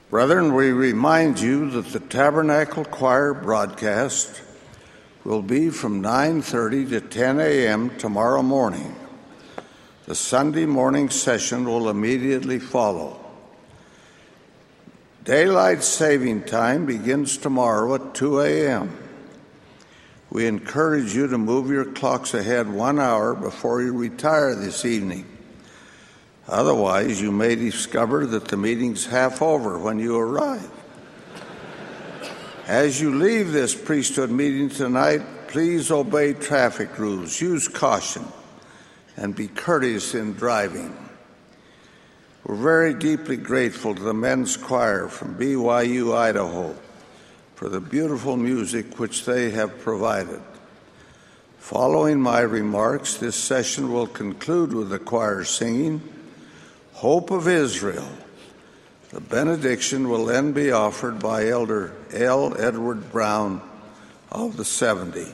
Brethren, we remind you that the Tabernacle Choir broadcast will be from 9:30 to 10 a.m. tomorrow morning. The Sunday morning session will immediately follow. Daylight saving time begins tomorrow at 2 a.m. We encourage you to move your clocks ahead 1 hour before you retire this evening. Otherwise, you may discover that the meeting's half over when you arrive. As you leave this priesthood meeting tonight, please obey traffic rules, use caution, and be courteous in driving. We're very deeply grateful to the men's choir from BYU, Idaho, for the beautiful music which they have provided. Following my remarks, this session will conclude with the choir singing Hope of Israel. The benediction will then be offered by Elder L. Edward Brown of the 70.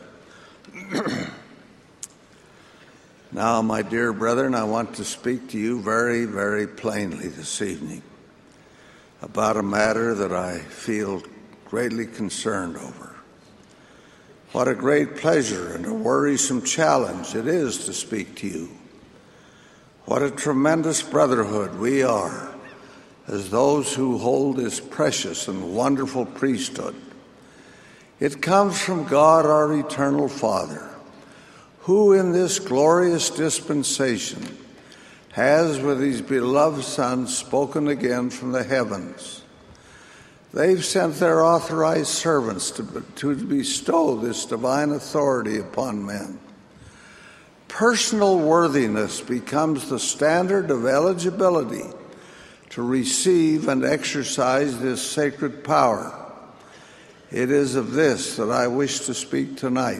Now, my dear brethren, I want to speak to you very, very plainly this evening about a matter that I feel greatly concerned over. What a great pleasure and a worrisome challenge it is to speak to you. What a tremendous brotherhood we are as those who hold this precious and wonderful priesthood. It comes from God, our eternal Father, who in this glorious dispensation has with his beloved Son spoken again from the heavens. They've sent their authorized servants to bestow this divine authority upon men. Personal worthiness becomes the standard of eligibility to receive and exercise this sacred power. It is of this that I wish to speak tonight.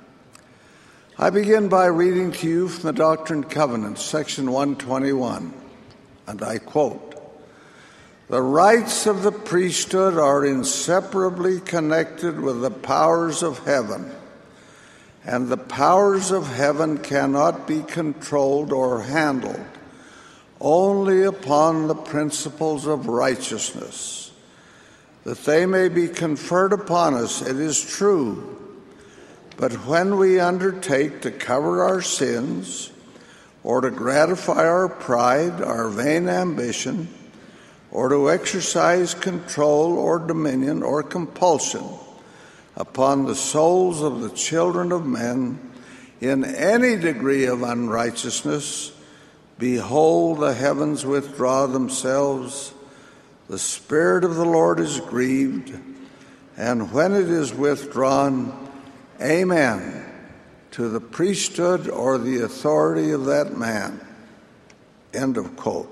I begin by reading to you from the Doctrine and Covenants, section 121, and I quote, "The rights of the priesthood are inseparably connected with the powers of heaven, and the powers of heaven cannot be controlled or handled only upon the principles of righteousness. That they may be conferred upon us, it is true, but when we undertake to cover our sins or to gratify our pride, our vain ambition, or to exercise control or dominion or compulsion upon the souls of the children of men in any degree of unrighteousness, behold, the heavens withdraw themselves, the Spirit of the Lord is grieved, and when it is withdrawn, amen to the priesthood or the authority of that man." End of quote.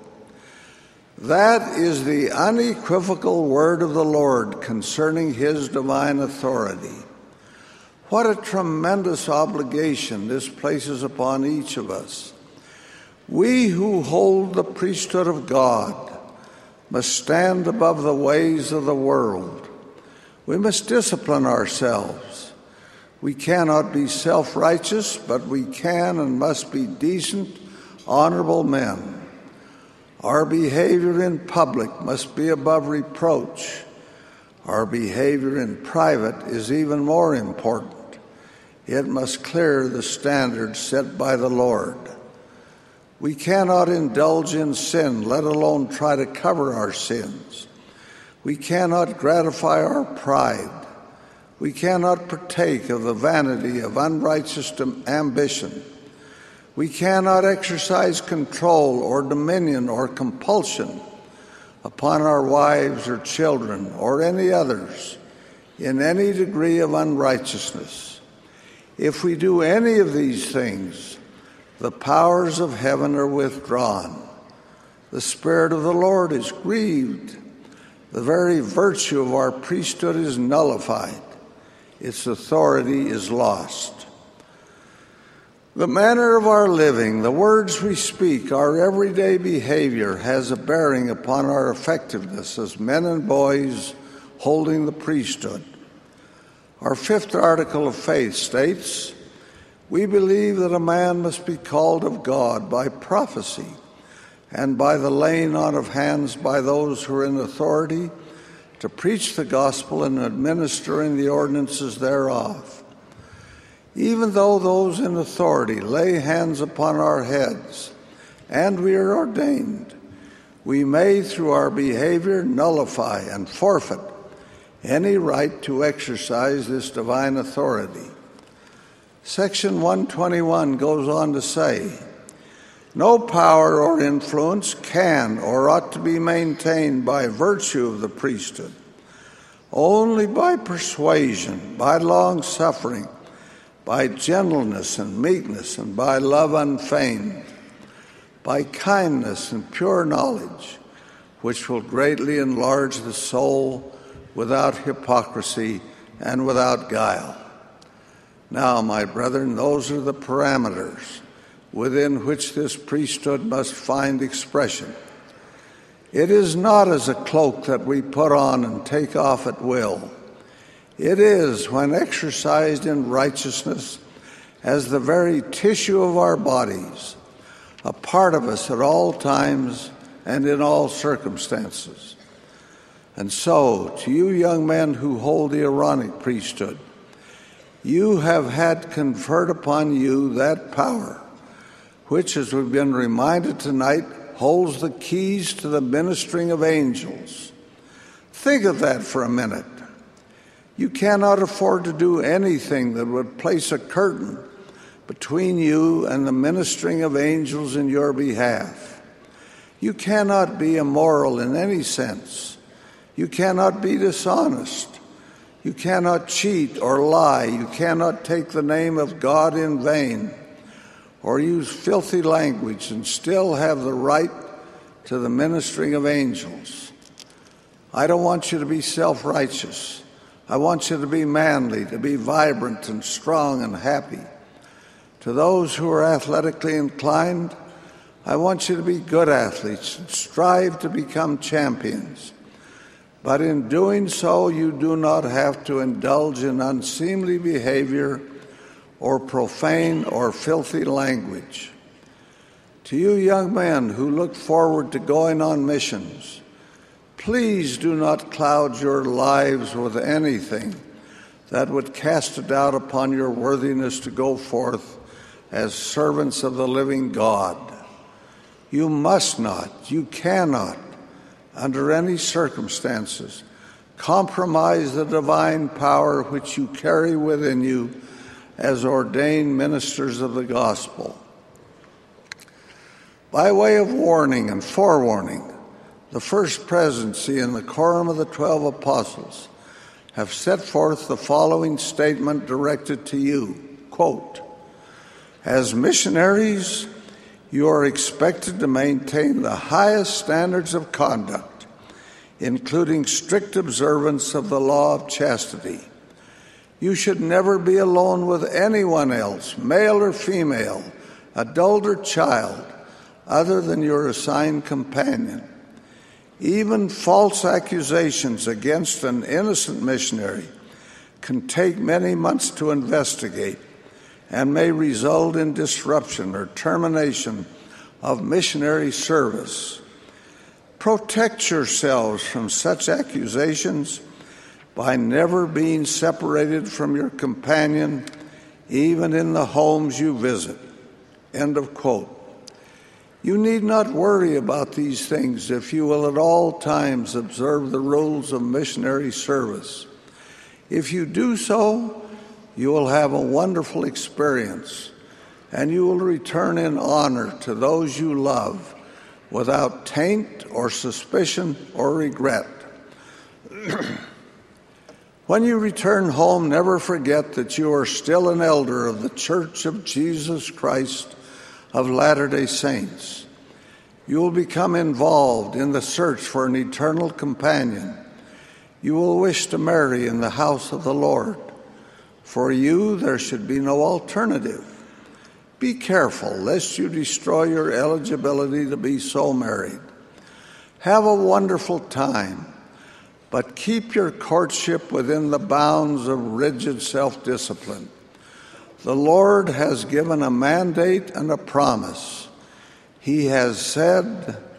That is the unequivocal word of the Lord concerning his divine authority. What a tremendous obligation this places upon each of us. We who hold the priesthood of God must stand above the ways of the world. We must discipline ourselves. We cannot be self-righteous, but we can and must be decent, honorable men. Our behavior in public must be above reproach. Our behavior in private is even more important. It must clear the standard set by the Lord. We cannot indulge in sin, let alone try to cover our sins. We cannot gratify our pride. We cannot partake of the vanity of unrighteous ambition. We cannot exercise control or dominion or compulsion upon our wives or children or any others in any degree of unrighteousness. If we do any of these things, the powers of heaven are withdrawn. The Spirit of the Lord is grieved. The very virtue of our priesthood is nullified. Its authority is lost. The manner of our living, the words we speak, our everyday behavior has a bearing upon our effectiveness as men and boys holding the priesthood. Our fifth article of faith states, "We believe that a man must be called of God by prophecy and by the laying on of hands by those who are in authority to preach the gospel and administering the ordinances thereof. Even though those in authority lay hands upon our heads, and we are ordained, we may, through our behavior, nullify and forfeit any right to exercise this divine authority. Section 121 goes on to say, no power or influence can or ought to be maintained by virtue of the priesthood. Only by persuasion, by long-suffering, by gentleness and meekness, and by love unfeigned, by kindness and pure knowledge, which will greatly enlarge the soul without hypocrisy and without guile. Now, my brethren, those are the parameters within which this priesthood must find expression. It is not as a cloak that we put on and take off at will. It is, when exercised in righteousness, as the very tissue of our bodies, a part of us at all times and in all circumstances. And so, to you young men who hold the Aaronic priesthood, you have had conferred upon you that power, which, as we've been reminded tonight, holds the keys to the ministering of angels. Think of that for a minute. You cannot afford to do anything that would place a curtain between you and the ministering of angels in your behalf. You cannot be immoral in any sense. You cannot be dishonest. You cannot cheat or lie. You cannot take the name of God in vain or use filthy language and still have the right to the ministering of angels. I don't want you to be self-righteous. I want you to be manly, to be vibrant and strong and happy. To those who are athletically inclined, I want you to be good athletes and strive to become champions. But in doing so, you do not have to indulge in unseemly behavior or profane or filthy language. To you young men who look forward to going on missions, please do not cloud your lives with anything that would cast a doubt upon your worthiness to go forth as servants of the living God. You must not, you cannot, under any circumstances, compromise the divine power which you carry within you as ordained ministers of the gospel. By way of warning and forewarning, the First Presidency and the Quorum of the 12 Apostles have set forth the following statement directed to you, quote, as missionaries, you are expected to maintain the highest standards of conduct, including strict observance of the law of chastity. You should never be alone with anyone else, male or female, adult or child, other than your assigned companion. Even false accusations against an innocent missionary can take many months to investigate and may result in disruption or termination of missionary service. Protect yourselves from such accusations by never being separated from your companion, even in the homes you visit. End of quote. You need not worry about these things if you will at all times observe the rules of missionary service. If you do so, you will have a wonderful experience, and you will return in honor to those you love without taint or suspicion or regret. When you return home, never forget that you are still an elder of the Church of Jesus Christ of Latter-day Saints. You will become involved in the search for an eternal companion. You will wish to marry in the house of the Lord. For you, there should be no alternative. Be careful lest you destroy your eligibility to be so married. Have a wonderful time, but keep your courtship within the bounds of rigid self-discipline. The Lord has given a mandate and a promise. He has said,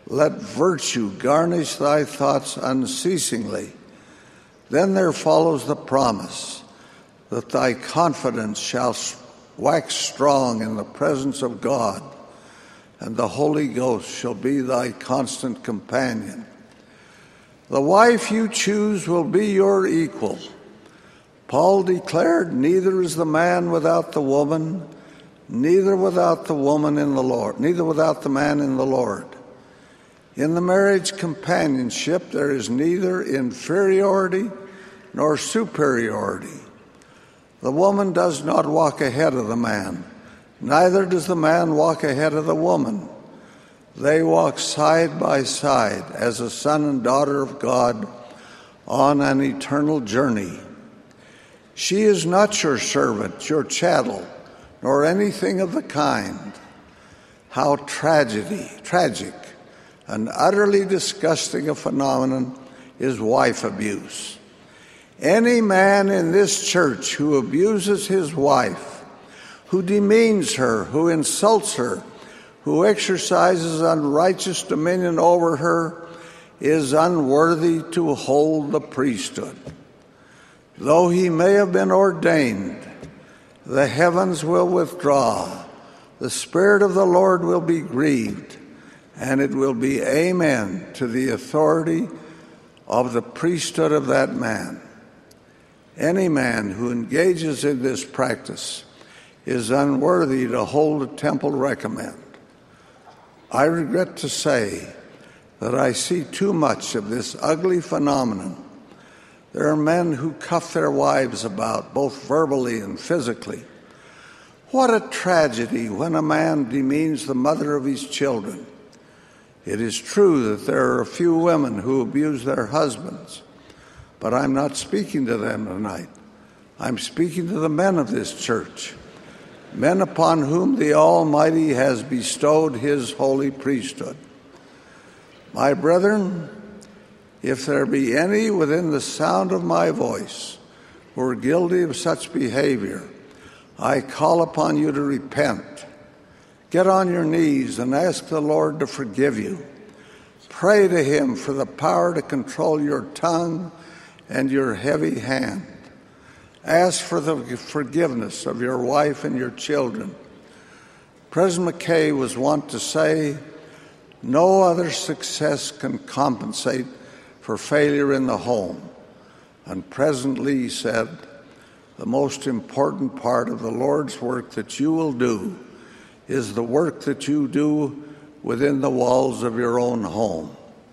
Let virtue garnish thy thoughts unceasingly. Then there follows the promise that thy confidence shall wax strong in the presence of God, and the Holy Ghost shall be thy constant companion. The wife you choose will be your equal. Paul declared, neither is the man without the woman, neither without the woman in the Lord, neither without the man in the Lord. In the marriage companionship, there is neither inferiority nor superiority. The woman does not walk ahead of the man, neither does the man walk ahead of the woman. They walk side by side as a son and daughter of God on an eternal journey. She is not your servant, your chattel, nor anything of the kind. How tragic, and utterly disgusting a phenomenon is wife abuse. Any man in this church who abuses his wife, who demeans her, who insults her, who exercises unrighteous dominion over her, is unworthy to hold the priesthood. Though he may have been ordained, the heavens will withdraw, the Spirit of the Lord will be grieved, and it will be amen to the authority of the priesthood of that man. Any man who engages in this practice is unworthy to hold a temple recommend. I regret to say that I see too much of this ugly phenomenon. There are men who cuff their wives about, both verbally and physically. What a tragedy when a man demeans the mother of his children. It is true that there are a few women who abuse their husbands, but I'm not speaking to them tonight. I'm speaking to the men of this church, men upon whom the Almighty has bestowed his holy priesthood. My brethren, if there be any within the sound of my voice who are guilty of such behavior, I call upon you to repent. Get on your knees and ask the Lord to forgive you. Pray to him for the power to control your tongue and your heavy hand. Ask for the forgiveness of your wife and your children. President McKay was wont to say, no other success can compensate for failure in the home. And President Lee said, the most important part of the Lord's work that you will do is the work that you do within the walls of your own home.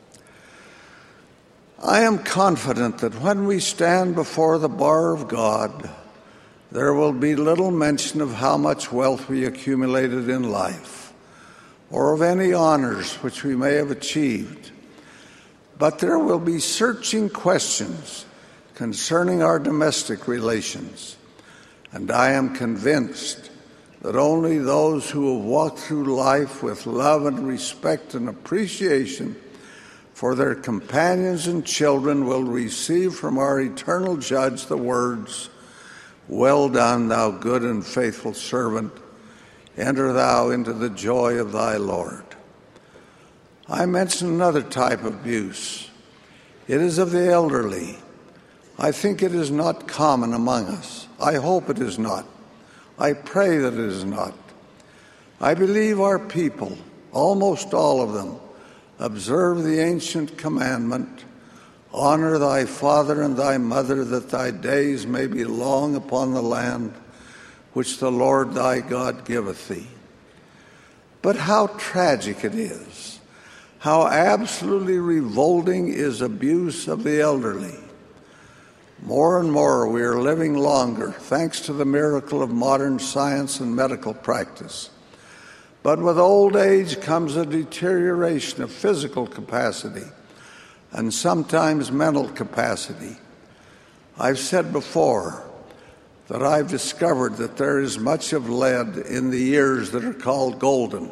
I am confident that when we stand before the bar of God, there will be little mention of how much wealth we accumulated in life, or of any honors which we may have achieved. But there will be searching questions concerning our domestic relations, and I am convinced that only those who have walked through life with love and respect and appreciation for their companions and children will receive from our eternal Judge the words, well done, thou good and faithful servant. Enter thou into the joy of thy Lord. I mention another type of abuse. It is of the elderly. I think it is not common among us. I hope it is not. I pray that it is not. I believe our people, almost all of them, observe the ancient commandment, honor thy father and thy mother, that thy days may be long upon the land which the Lord thy God giveth thee. But how tragic it is, how absolutely revolting is abuse of the elderly. More and more we are living longer, thanks to the miracle of modern science and medical practice. But with old age comes a deterioration of physical capacity and sometimes mental capacity. I've said before that I've discovered that there is much of lead in the years that are called golden.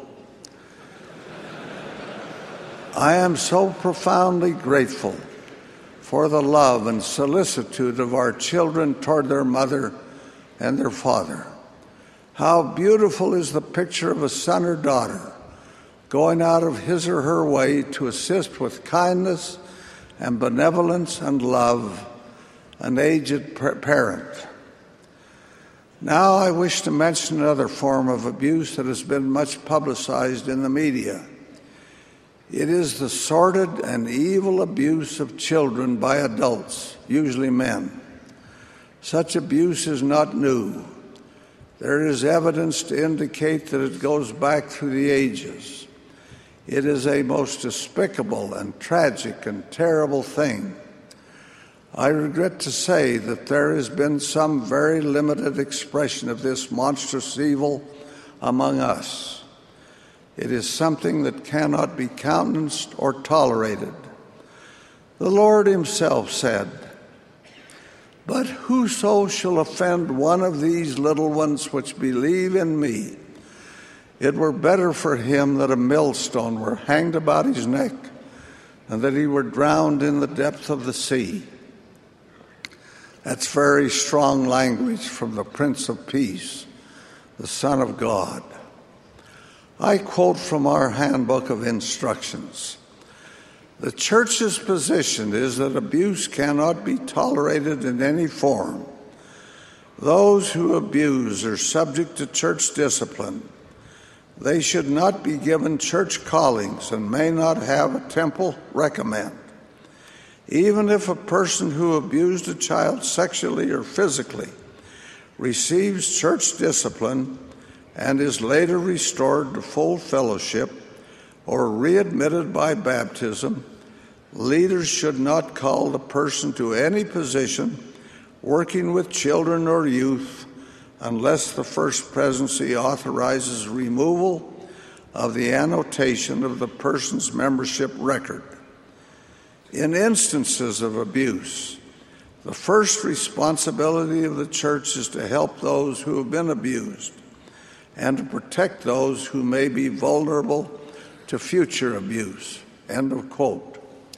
I am so profoundly grateful for the love and solicitude of our children toward their mother and their father. How beautiful is the picture of a son or daughter going out of his or her way to assist with kindness and benevolence and love an aged parent. Now I wish to mention another form of abuse that has been much publicized in the media. It is the sordid and evil abuse of children by adults, usually men. Such abuse is not new. There is evidence to indicate that it goes back through the ages. It is a most despicable and tragic and terrible thing. I regret to say that there has been some very limited expression of this monstrous evil among us. It is something that cannot be countenanced or tolerated. The Lord himself said, "But whoso shall offend one of these little ones which believe in me, it were better for him that a millstone were hanged about his neck, and that he were drowned in the depth of the sea." That's very strong language from the Prince of Peace, the Son of God. I quote from our handbook of instructions. The church's position is that abuse cannot be tolerated in any form. Those who abuse are subject to church discipline. They should not be given church callings and may not have a temple recommend. Even if a person who abused a child sexually or physically receives church discipline and is later restored to full fellowship or readmitted by baptism, leaders should not call the person to any position working with children or youth unless the First Presidency authorizes removal of the annotation of the person's membership record. In instances of abuse, the first responsibility of the church is to help those who have been abused and to protect those who may be vulnerable to future abuse. End of quote.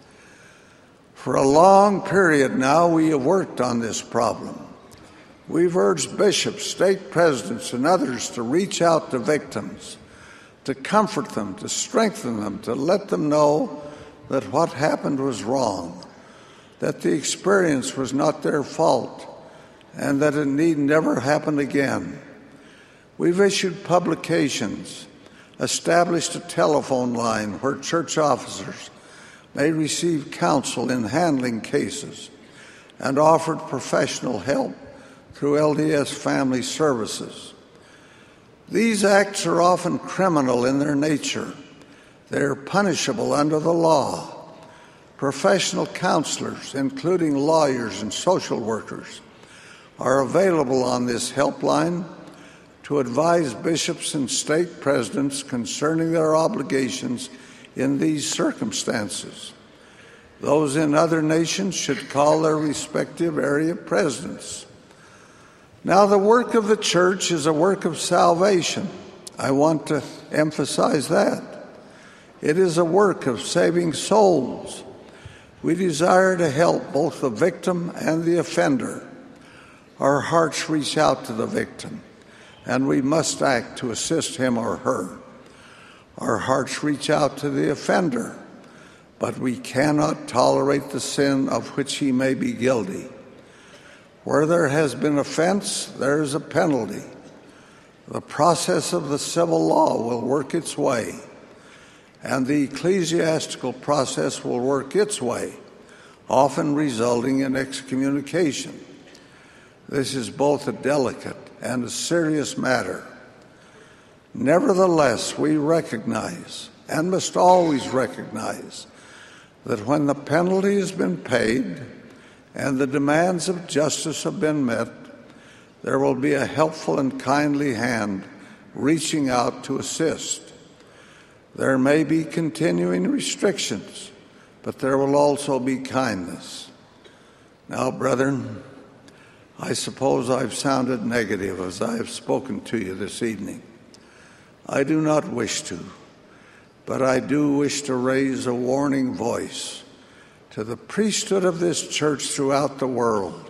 For a long period now, we have worked on this problem. We've urged bishops, stake presidents, and others to reach out to victims, to comfort them, to strengthen them, to let them know that what happened was wrong, that the experience was not their fault, and that it need never happen again. We've issued publications, established a telephone line where church officers may receive counsel in handling cases, and offered professional help through LDS Family Services. These acts are often criminal in their nature. They are punishable under the law. Professional counselors, including lawyers and social workers, are available on this helpline to advise bishops and stake presidents concerning their obligations in these circumstances. Those in other nations should call their respective area presidents. Now, the work of the church is a work of salvation. I want to emphasize that. It is a work of saving souls. We desire to help both the victim and the offender. Our hearts reach out to the victim, and we must act to assist him or her. Our hearts reach out to the offender, but we cannot tolerate the sin of which he may be guilty. Where there has been offense, there is a penalty. The process of the civil law will work its way, and the ecclesiastical process will work its way, often resulting in excommunication. This is both a delicate and a serious matter. Nevertheless, we recognize, and must always recognize, that when the penalty has been paid and the demands of justice have been met, there will be a helpful and kindly hand reaching out to assist. There may be continuing restrictions, but there will also be kindness. Now, brethren, I suppose I've sounded negative as I have spoken to you this evening. I do not wish to, but I do wish to raise a warning voice to the priesthood of this church throughout the world.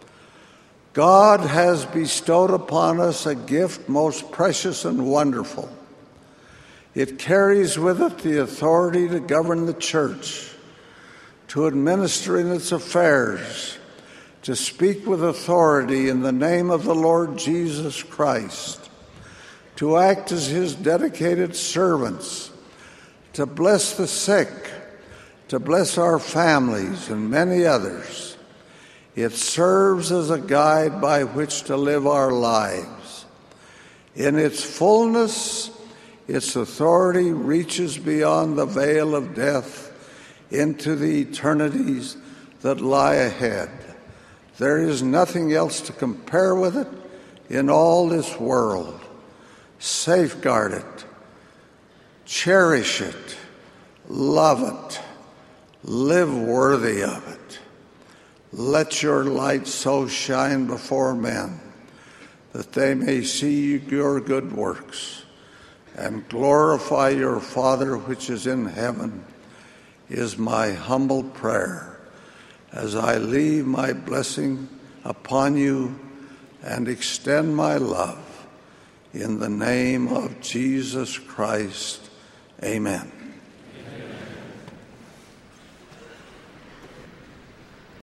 God has bestowed upon us a gift most precious and wonderful. It carries with it the authority to govern the church, to administer in its affairs, to speak with authority in the name of the Lord Jesus Christ, to act as his dedicated servants, to bless the sick, to bless our families and many others. It serves as a guide by which to live our lives. In its fullness, its authority reaches beyond the veil of death into the eternities that lie ahead. There is nothing else to compare with it in all this world. Safeguard it, cherish it, love it, live worthy of it. Let your light so shine before men that they may see your good works and glorify your Father which is in heaven, is my humble prayer as I leave my blessing upon you and extend my love in the name of Jesus Christ. Amen.